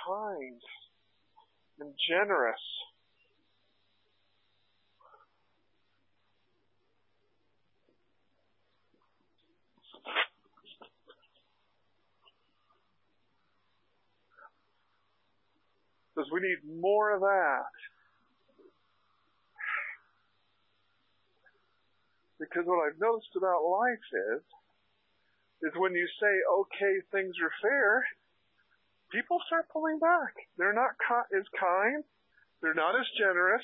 kind and generous. Because we need more of that. Because what I've noticed about life is when you say, okay, things are fair, people start pulling back. They're not as kind. They're not as generous.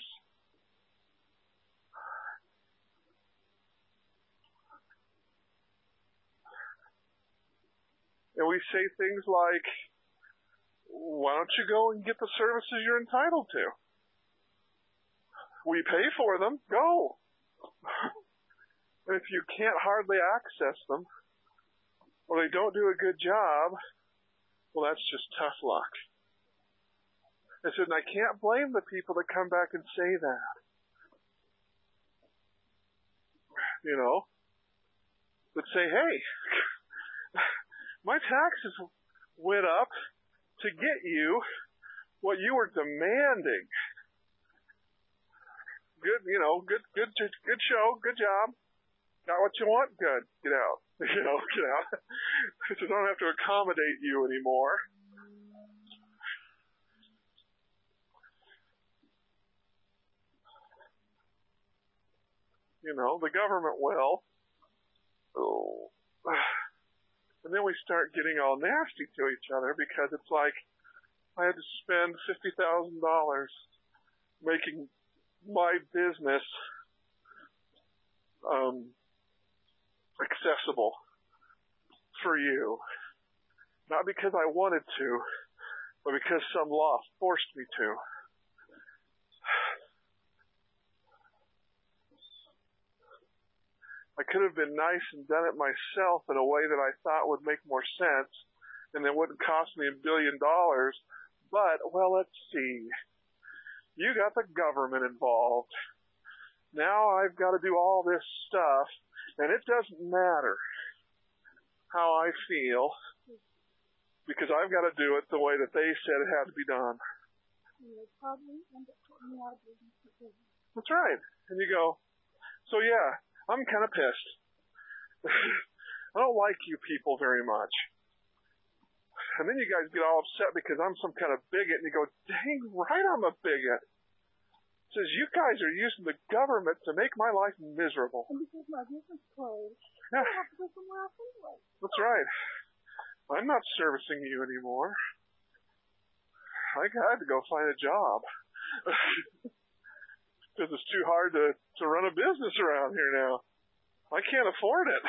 And we say things like, why don't you go and get the services you're entitled to? We pay for them. Go. And if you can't hardly access them, or they don't do a good job, well, that's just tough luck. I said, and I can't blame the people that come back and say that. You know, that say, hey, my taxes went up to get you what you were demanding. Good, good show, good job. Got what you want? Good. Get out. Get out. I don't have to accommodate you anymore. The government will. Oh. And then we start getting all nasty to each other because it's like I had to spend $50,000 making my business accessible for you. Not because I wanted to, but because some law forced me to. I could have been nice and done it myself in a way that I thought would make more sense and it wouldn't cost me $1 billion. But, well, let's see. You got the government involved. Now I've got to do all this stuff, and it doesn't matter how I feel because I've got to do it the way that they said it had to be done. That's right. And you go, so yeah, I'm kind of pissed. I don't like you people very much. And then you guys get all upset because I'm some kind of bigot, and you go, dang right I'm a bigot. It says, you guys are using the government to make my life miserable. And because my business closed, yeah. I have to go somewhere else anyway. That's right. I'm not servicing you anymore. I had to go find a job. Because it's too hard to run a business around here now. I can't afford it.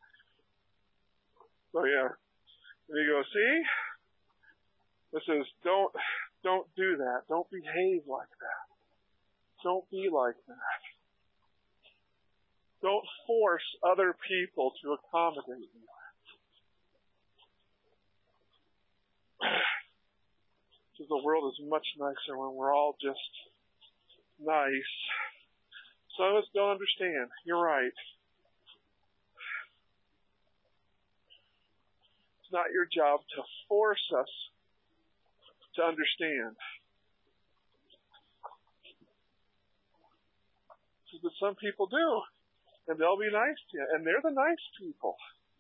So yeah. And you go, see? This is, don't do that. Don't behave like that. Don't be like that. Don't force other people to accommodate you. Because the world is much nicer when we're all just nice. Some of us don't understand. You're right. It's not your job to force us to understand. But some people do. And they'll be nice to you. And they're the nice people.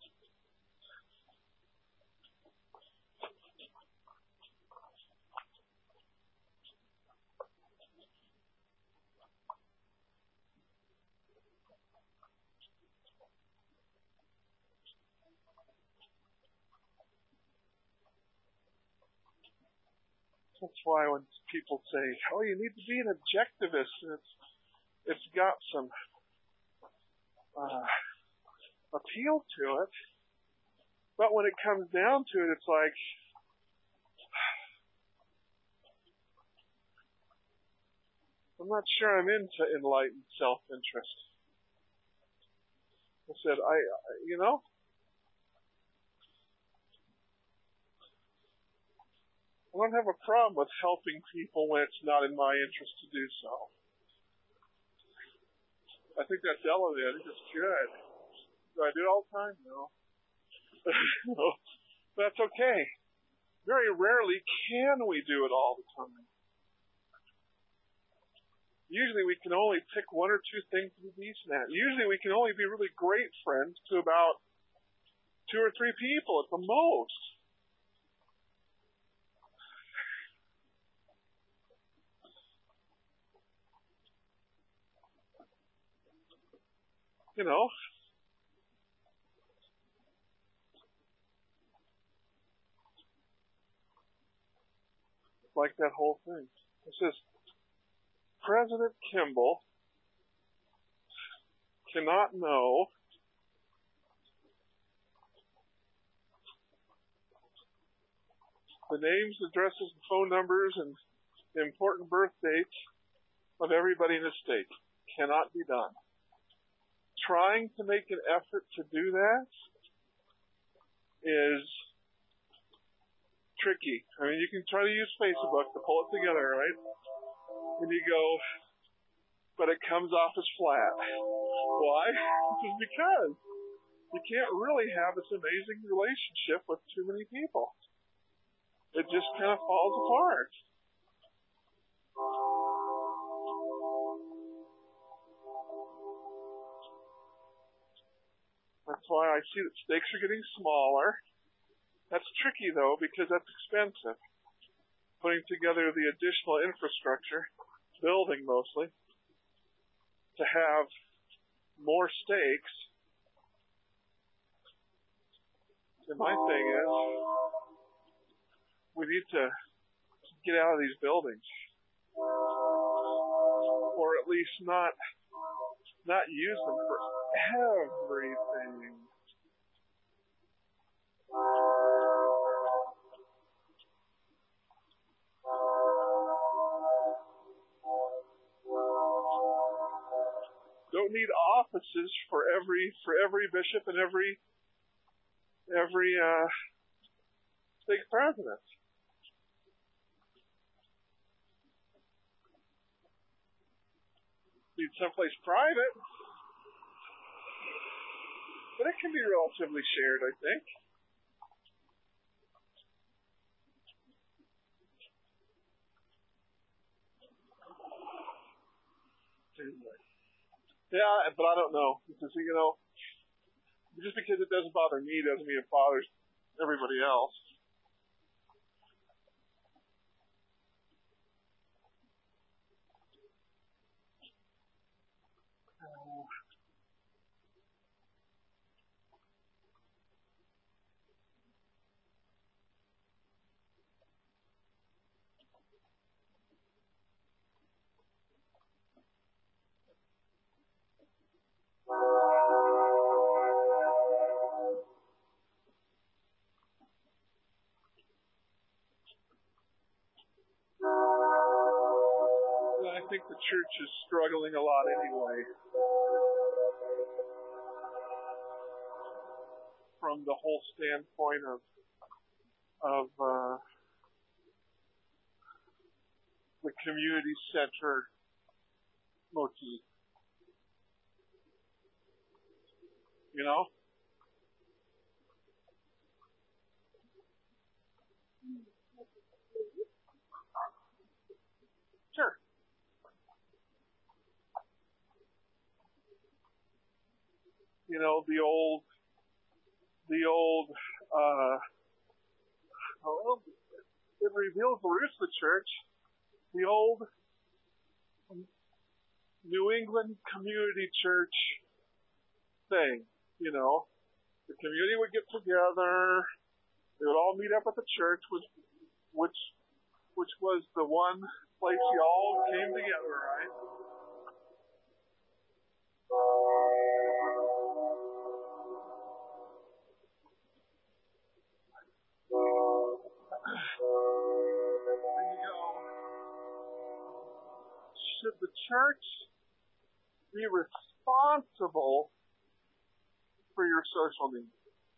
That's why when people say, oh, you need to be an objectivist, and it's got some appeal to it. But when it comes down to it, it's like, I'm not sure I'm into enlightened self-interest. I said, I don't have a problem with helping people when it's not in my interest to do so. I think that's elevated. I think it's good. Do I do it all the time? No. No. That's okay. Very rarely can we do it all the time. Usually we can only pick one or two things to be decent at. Usually we can only be really great friends to about 2 or 3 people at the most. You know, like that whole thing. It says, President Kimball cannot know the names, addresses, and phone numbers, and the important birth dates of everybody in the state. Cannot be done. Trying to make an effort to do that is tricky. I mean, you can try to use Facebook to pull it together, right? And you go, but it comes off as flat. Why? Just because you can't really have this amazing relationship with too many people. It just kind of falls apart. That's why I see that stakes are getting smaller. That's tricky, though, because that's expensive. Putting together the additional infrastructure, building mostly, to have more stakes. And my thing is, we need to get out of these buildings. Or at least not use them for everything. Don't need offices for every bishop and every stake president. Need someplace private, but it can be relatively shared, I think. Yeah, but I don't know, because just because it doesn't bother me doesn't mean it bothers everybody else. I think the church is struggling a lot anyway. From the whole standpoint of the community center motif. You know? Sure. The old it reveals the roots of the church, the old New England community church thing, The community would get together, they would all meet up at the church, which was the one place you all came together, right? Should the church be responsible for your social needs?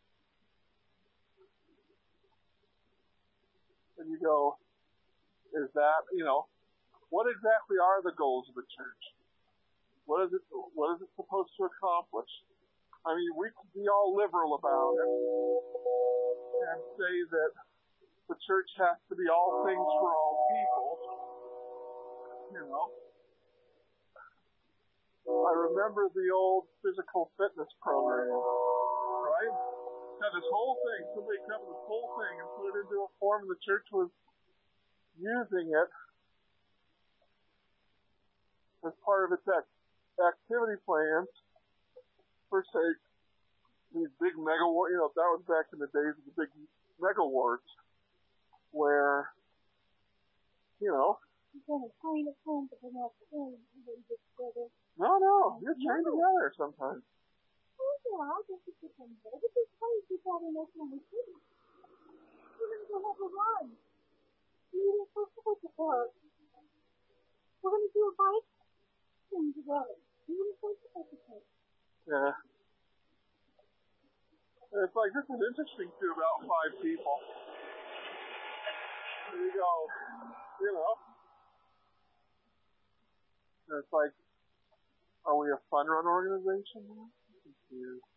And you go, is that, what exactly are the goals of the church? What is it supposed to accomplish? I mean, we can be all liberal about it and say that the church has to be all things for all people. You know. I remember the old physical fitness program, right? Had this whole thing, somebody cut this whole thing and put it into a form, and the church was using it as part of its activity plans for, say, these big mega wards. You know, that was back in the days of the big mega wards, where, you know. No, you're trained together sometimes. We're going to go have a run. We're going to do a bike thing together. Yeah. It's like, this is interesting to about 5 people. There you go. You know. And it's like, are we a fun run organization now? I'm confused.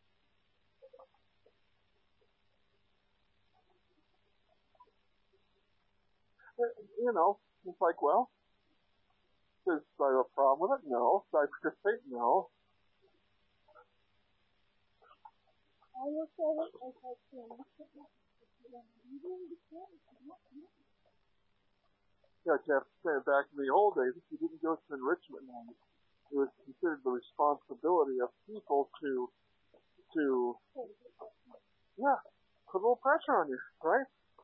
You know, it's like, well, does I have a problem with it? No. Do I participate? No. I will say it as I can. Yeah, Jeff said back in the old days, if you didn't go to enrichment night, it was considered the responsibility of people to put a little pressure on you, right?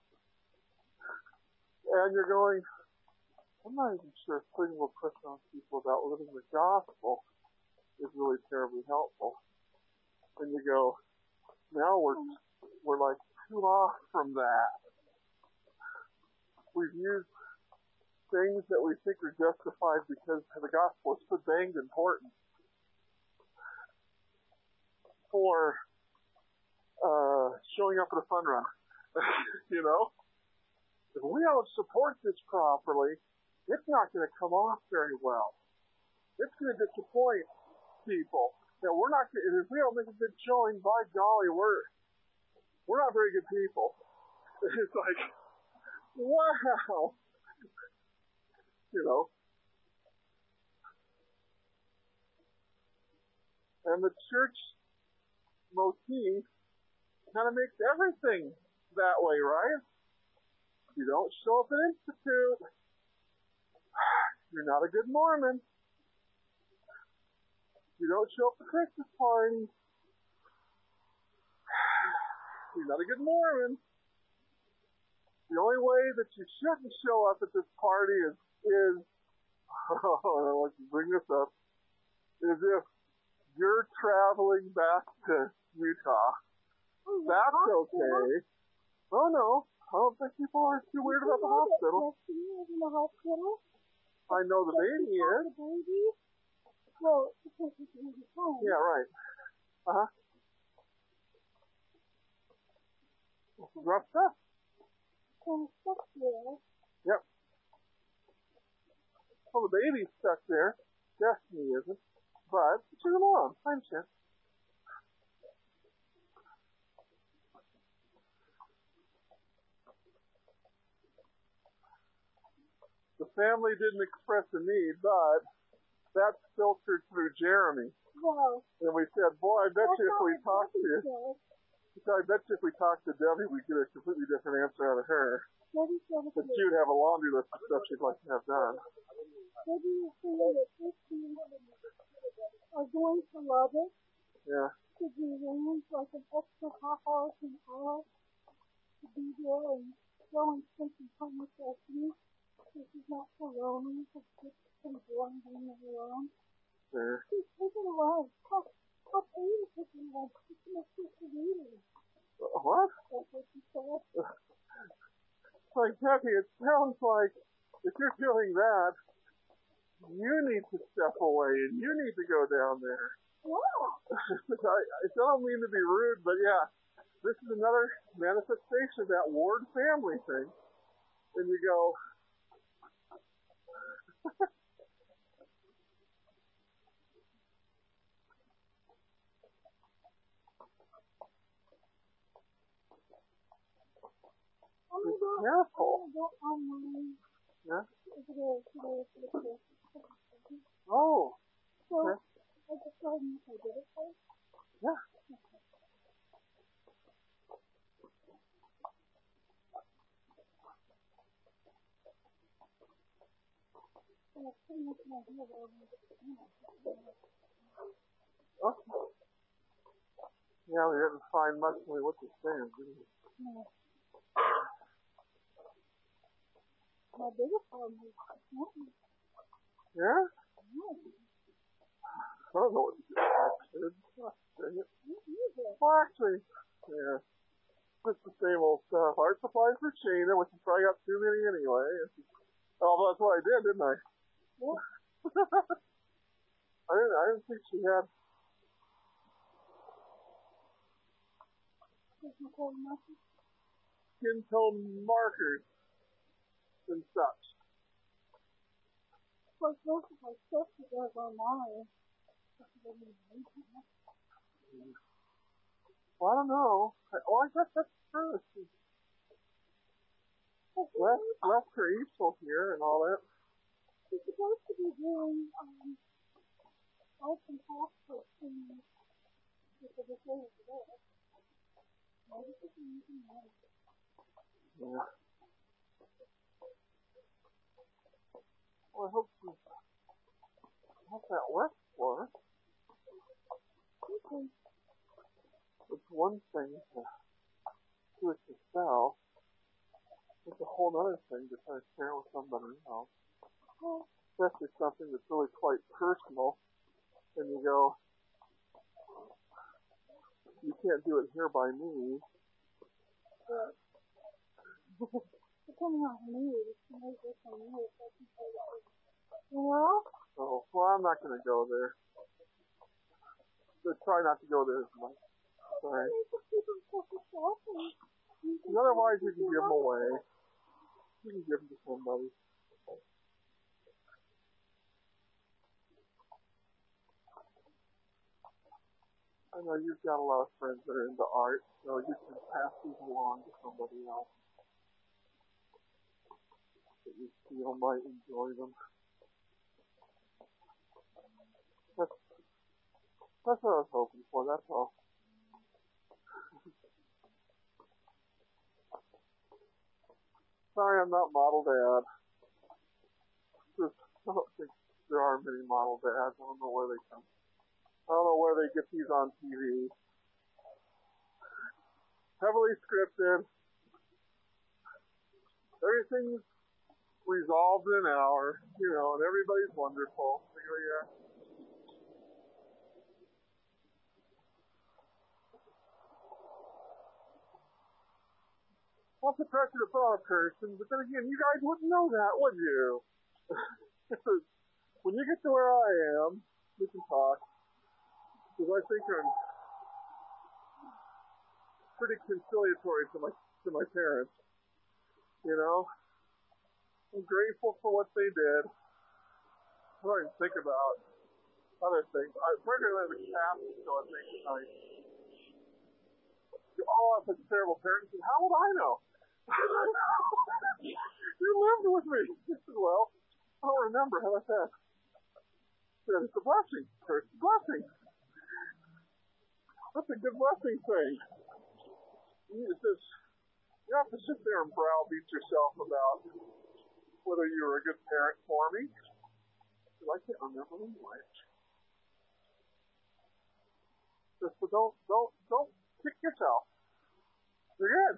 And you're going, I'm not even sure if putting a little pressure on people about living the gospel is really terribly helpful. And you go, now we're like too off from that. We've used things that we think are justified because the gospel is so danged important for showing up at a fun run. You know? If we don't support this properly, it's not going to come off very well. It's going to disappoint people. Now, if we don't make a good showing, by golly, we're not very good people. It's like, wow. You know. And the church motif kind of makes everything that way, right? You don't show up at Institute, you're not a good Mormon. You don't show up at Christmas party, you're not a good Mormon. The only way that you shouldn't show up at this party is I want to bring this up, is if you're traveling back to Utah. That's okay. Oh no, I don't think people are too weird about the hospital. I know the baby is. Well, because it's really fun. Yeah, right. Uh-huh. Rough stuff. Yep. Well, the baby's stuck there. Destiny isn't. But she's a mom. I'm sure. The family didn't express a need, but that's filtered through Jeremy. Wow. And we said, boy, I bet you if we talk to Debbie, we'd get a completely different answer out of her. But she would have a laundry list of stuff she'd like to have done. Maybe you say that this team are going to love it. Yeah. To be willing like an extra half hour to an hour to be here and go and spend some time with us. This is not so lonely. It's just some boring being alone. Sure. Just take it away. How pain is taking away? It's going to take the reading. What? That's what you said. Like, Kathy, it sounds like if you're feeling that, you need to step away and you need to go down there. Yeah. I don't mean to be rude, but yeah, this is another manifestation of that Ward family thing. And you go, Be careful. Go online. Yeah? Today. Oh. So, Okay. I just told him if I did it first. Yeah. So that's pretty much an idea of what I'm going to do. Okay. Yeah, we didn't find much when we went to Sam, did we? No. My biggest problem is smoking. Yeah? No. I don't know what to do. Dang it. Me either. Well, actually, yeah. It's the same old stuff. Art supplies for Shayna, which you probably got too many anyway. Oh, well, that's what I did, didn't I? Yeah. I didn't think she had. Skin tone markers and such. Of course, most of my stuff that goes online. Well, I don't know. I guess that's true. Left her easel here and all that. She's supposed to be doing arts and passports things with the disabled today. Maybe she can use them now. Yeah. Well, I hope that works for her. Okay. It's one thing to do it yourself. It's a whole other thing to try to share with somebody else. Well, Especially something that's really quite personal. And you go, you can't do it here by me. depending on her mood, she may get some mood, so I can say that. You know? So, well, I'm not going to go there. Just try not to go there as much. Sorry. Otherwise, you can give them away. You can give them to somebody. I know you've got a lot of friends that are into art, so you can pass these along to somebody else that you feel might enjoy them. That's what I was hoping for, that's all. Sorry I'm not model dad. I don't think there are many model dads. I don't know where they come. I don't know where they get these on TV. Heavily scripted. Everything's resolved in an hour, and everybody's wonderful. Yeah. What's the pressure to put on a person? But then again, you guys wouldn't know that, would you? When you get to where I am, we can talk. Because I think I'm pretty conciliatory to my parents. I'm grateful for what they did. I don't even think about other things. Particularly the Catholic, so I think tonight. Oh, I'm such a terrible parent. How would I know? You lived with me. Well, I don't remember. How about that? It's a blessing. It's a blessing. That's a good blessing thing. You have to sit there and browbeat yourself about whether you were a good parent for me. Because I can't remember anyway. So don't kick yourself. You're good.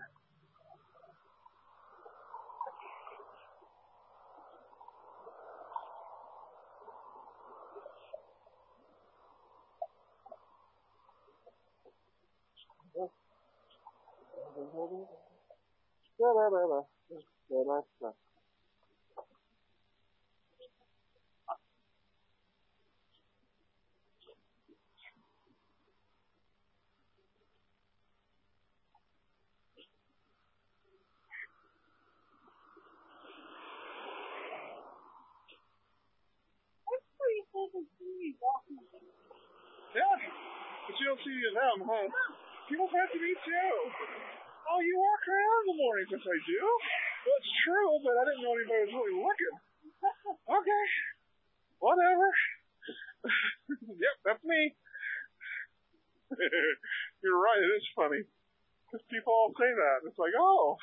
Yeah, but you don't see them, huh? People fancy me too. Oh, you walk around in the morning. Yes, I do. Well, it's true, but I didn't know anybody was really looking. Okay. Whatever. Yep, that's me. You're right, it is funny. Because people all say that. It's like, oh.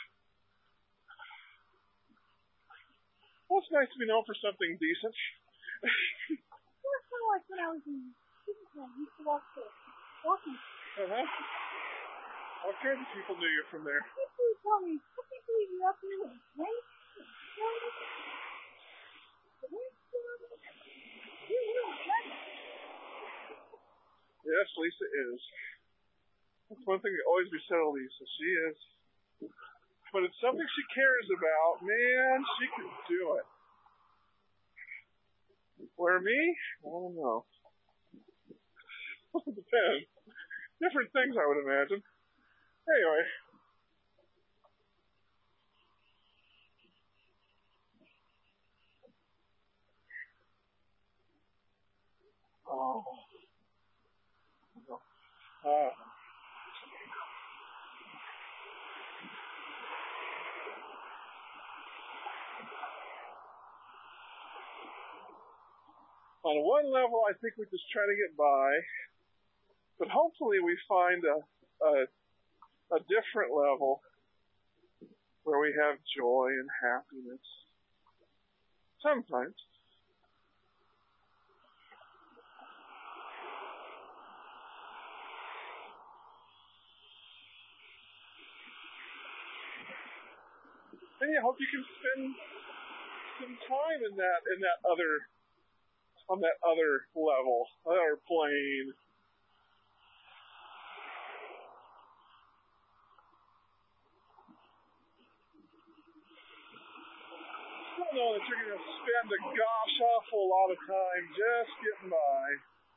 Well, it's nice to be known for something decent. It's kind of like when I was in Kingston, I used to walk there. Walking. Uh-huh. All kinds of people knew you from there. People tell me, what people are you up there with? Right? Yes, Lisa is. That's one thing that always be said of Lisa. She is. But it's something she cares about. Man, she can do it. Where me? I don't know. It depends. Different things, I would imagine. Anyway. Oh. On one level, I think we just try to get by, but hopefully we find a different level where we have joy and happiness. Sometimes. And I hope you can spend some time on that other level, other plane. Don't know that you're going to spend a gosh awful lot of time just getting by.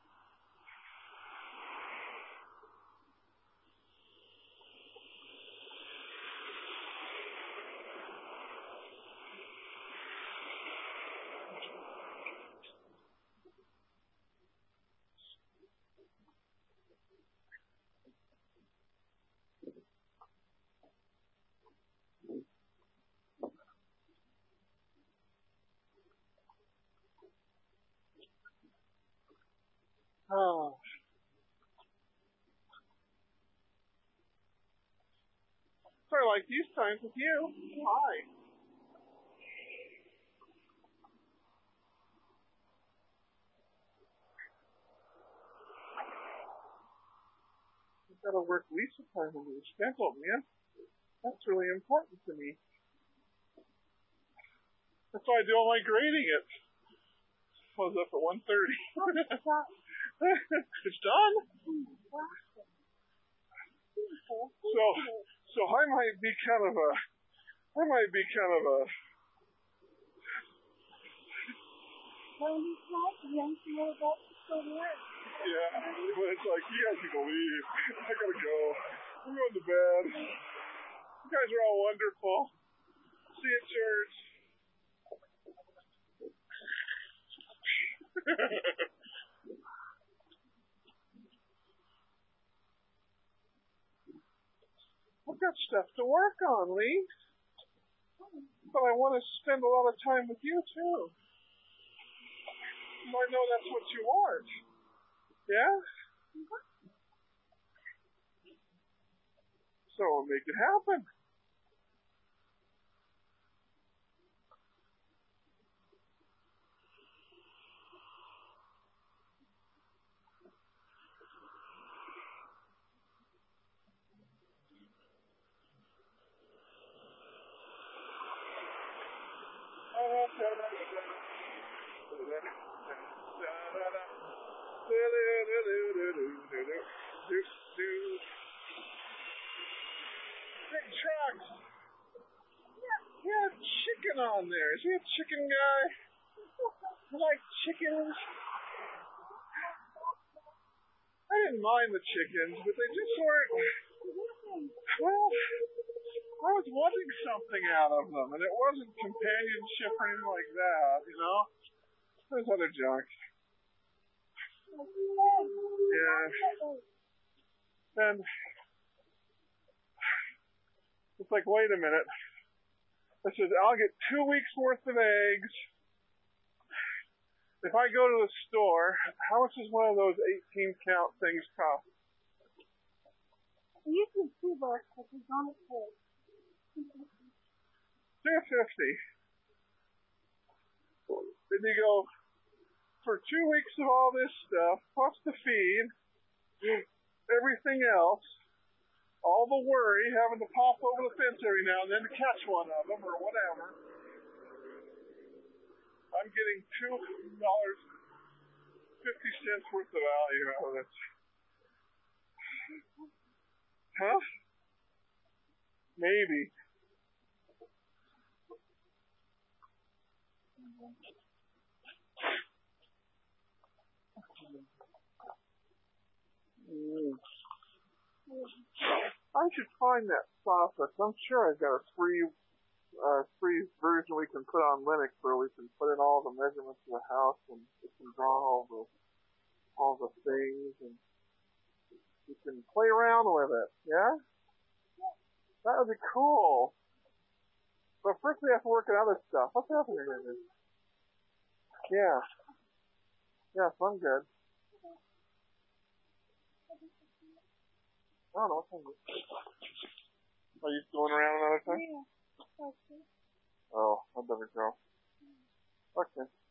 Oh. Sort of like these times with you. Hi. You've got to work Lisa time on your schedule, man. That's really important to me. That's why I do all my grading at I was up at 1:30. It's done? So I might be kind of a Well, he's not young to know about the work. yeah, but it's like, you guys can go leave. I gotta go. I'm going to bed. You guys are all wonderful. See you at church. I've got stuff to work on, Lee. But I want to spend a lot of time with you, too. I know that's what you want. Yeah? So we'll make it happen. Big trucks. Yeah, chicken on there. Is he a chicken guy? You like chickens? I didn't mind the chickens, but they just weren't. Well, I was wanting something out of them, and it wasn't companionship or anything like that, you know? There's other junk. Yeah. And It's like, wait a minute. I said, I'll get 2 weeks worth of eggs. If I go to the store, how much does one of those 18 count things cost? Usually $2, but it's on its way. $2.50. Then you go, for 2 weeks of all this stuff, plus the feed, everything else, all the worry, having to pop over the fence every now and then to catch one of them or whatever. I'm getting $2.50 worth of value out of it. Huh? Maybe. I should find that software. I'm sure I've got a free version we can put on Linux where we can put in all the measurements of the house and it can draw all the things and you can play around with it. Yeah? That would be cool. But first we have to work on other stuff. What's happening here? Yeah. Yes, I'm good. I don't know. Are you going around another time? Yeah. Okay. Oh, I better go. Okay.